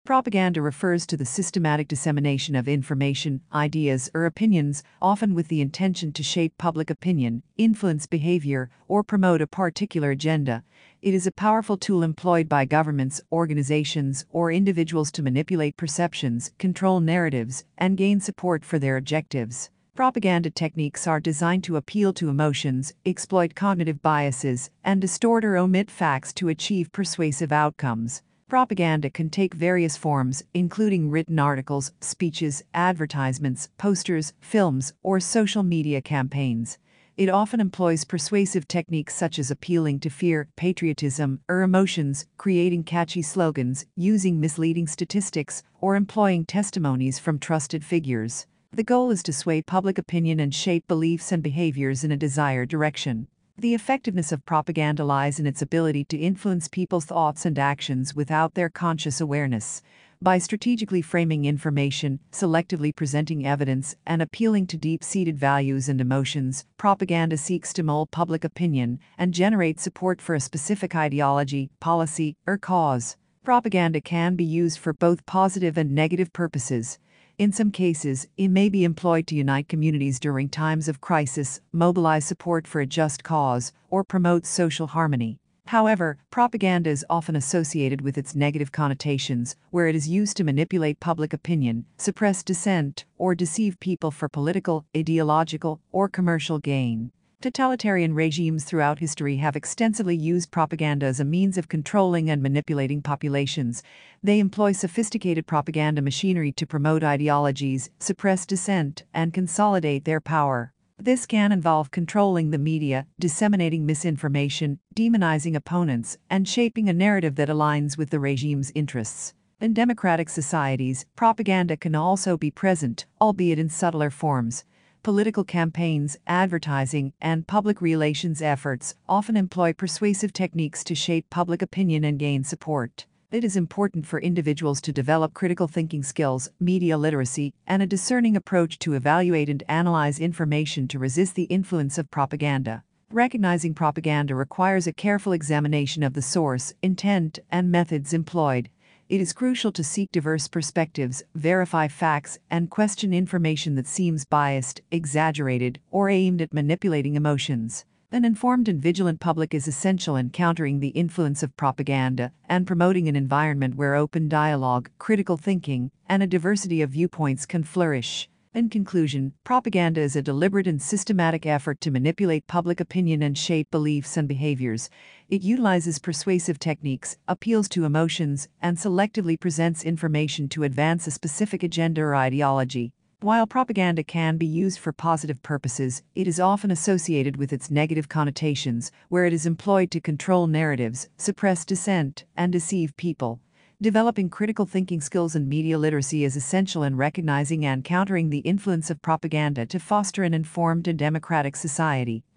Propaganda refers to the systematic dissemination of information, ideas, or opinions, often with the intention to shape public opinion, influence behavior, or promote a particular agenda. It is a powerful tool employed by governments, organizations, or individuals to manipulate perceptions, control narratives, and gain support for their objectives. Propaganda techniques are designed to appeal to emotions, exploit cognitive biases, and distort or omit facts to achieve persuasive outcomes. Propaganda can take various forms, including written articles, speeches, advertisements, posters, films, or social media campaigns. It often employs persuasive techniques such as appealing to fear, patriotism, or emotions, creating catchy slogans, using misleading statistics, or employing testimonies from trusted figures. The goal is to sway public opinion and shape beliefs and behaviors in a desired direction. The effectiveness of propaganda lies in its ability to influence people's thoughts and actions without their conscious awareness. By strategically framing information, selectively presenting evidence, and appealing to deep-seated values and emotions, propaganda seeks to mold public opinion and generate support for a specific ideology, policy, or cause. Propaganda can be used for both positive and negative purposes. In some cases, it may be employed to unite communities during times of crisis, mobilize support for a just cause, or promote social harmony. However, propaganda is often associated with its negative connotations, where it is used to manipulate public opinion, suppress dissent, or deceive people for political, ideological, or commercial gain. Totalitarian regimes throughout history have extensively used propaganda as a means of controlling and manipulating populations. They employ sophisticated propaganda machinery to promote ideologies, suppress dissent, and consolidate their power. This can involve controlling the media, disseminating misinformation, demonizing opponents, and shaping a narrative that aligns with the regime's interests. In democratic societies, propaganda can also be present, albeit in subtler forms. Political campaigns, advertising, and public relations efforts often employ persuasive techniques to shape public opinion and gain support. It is important for individuals to develop critical thinking skills, media literacy, and a discerning approach to evaluate and analyze information to resist the influence of propaganda. Recognizing propaganda requires a careful examination of the source, intent, and methods employed. It is crucial to seek diverse perspectives, verify facts, and question information that seems biased, exaggerated, or aimed at manipulating emotions. An informed and vigilant public is essential in countering the influence of propaganda and promoting an environment where open dialogue, critical thinking, and a diversity of viewpoints can flourish. In conclusion, propaganda is a deliberate and systematic effort to manipulate public opinion and shape beliefs and behaviors. It utilizes persuasive techniques, appeals to emotions, and selectively presents information to advance a specific agenda or ideology. While propaganda can be used for positive purposes, it is often associated with its negative connotations, where it is employed to control narratives, suppress dissent, and deceive people. Developing critical thinking skills and media literacy is essential in recognizing and countering the influence of propaganda to foster an informed and democratic society.